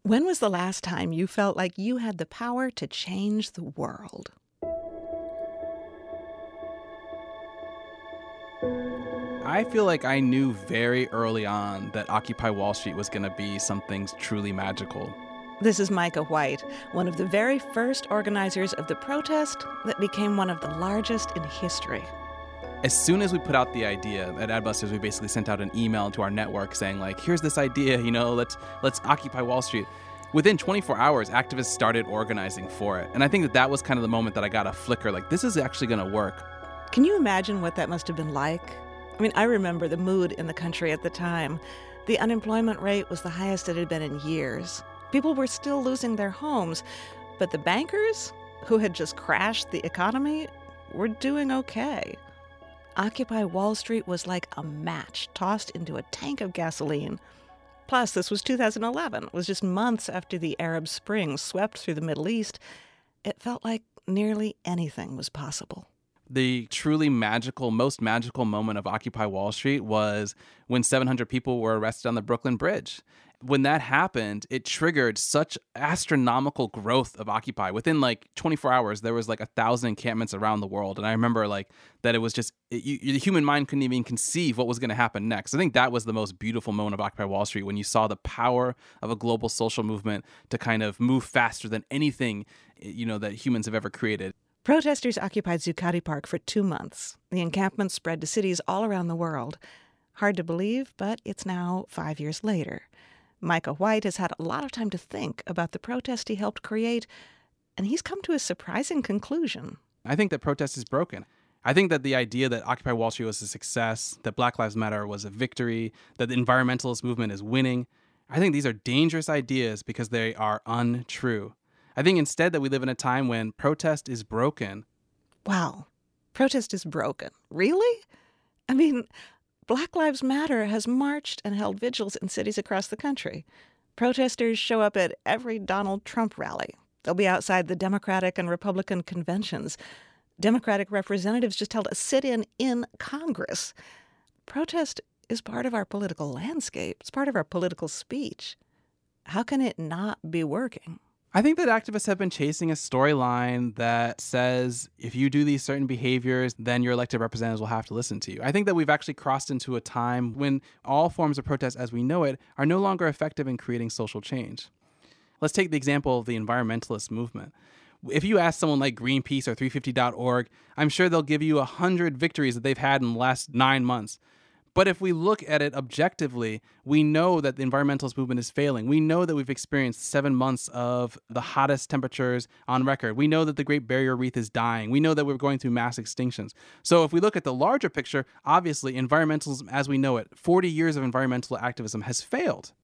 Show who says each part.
Speaker 1: When was the last time you felt like you had the power to change the world?
Speaker 2: I feel like I knew very early on that Occupy Wall Street was going to be something truly magical.
Speaker 1: This is Micah White, one of the very first organizers of the protest that became one of the largest in history.
Speaker 2: As soon as we put out the idea at Adbusters, we basically sent out an email to our network saying, like, here's this idea, let's Occupy Wall Street. Within 24 hours, activists started organizing for it. And I think that was kind of the moment that I got a flicker, like, this is actually going to work.
Speaker 1: Can you imagine what that must have been like? I mean, I remember the mood in the country at the time. The unemployment rate was the highest it had been in years. People were still losing their homes, but the bankers, who had just crashed the economy, were doing okay. Occupy Wall Street was like a match tossed into a tank of gasoline. Plus, this was 2011. It was just months after the Arab Spring swept through the Middle East. It felt like nearly anything was possible.
Speaker 2: The truly magical, most magical moment of Occupy Wall Street was when 700 people were arrested on the Brooklyn Bridge. When that happened, it triggered such astronomical growth of Occupy. Within like 24 hours, there was like 1,000 encampments around the world. And I remember like that it was just, the human mind couldn't even conceive what was going to happen next. I think that was the most beautiful moment of Occupy Wall Street, when you saw the power of a global social movement to kind of move faster than anything, that humans have ever created.
Speaker 1: Protesters occupied Zuccotti Park for 2 months. The encampments spread to cities all around the world. Hard to believe, but it's now 5 years later. Micah White has had a lot of time to think about the protest he helped create, and he's come to a surprising conclusion.
Speaker 2: I think that protest is broken. I think that the idea that Occupy Wall Street was a success, that Black Lives Matter was a victory, that the environmentalist movement is winning, I think these are dangerous ideas because they are untrue. I think instead that we live in a time when protest is broken.
Speaker 1: Wow. Protest is broken. Really? I mean, Black Lives Matter has marched and held vigils in cities across the country. Protesters show up at every Donald Trump rally. They'll be outside the Democratic and Republican conventions. Democratic representatives just held a sit-in in Congress. Protest is part of our political landscape. It's part of our political speech. How can it not be working?
Speaker 2: I think that activists have been chasing a storyline that says if you do these certain behaviors, then your elected representatives will have to listen to you. I think that we've actually crossed into a time when all forms of protest as we know it are no longer effective in creating social change. Let's take the example of the environmentalist movement. If you ask someone like Greenpeace or 350.org, I'm sure they'll give you 100 victories that they've had in the last 9 months. But if we look at it objectively, we know that the environmentalist movement is failing. We know that we've experienced 7 months of the hottest temperatures on record. We know that the Great Barrier Reef is dying. We know that we're going through mass extinctions. So if we look at the larger picture, obviously environmentalism as we know it, 40 years of environmental activism has failed.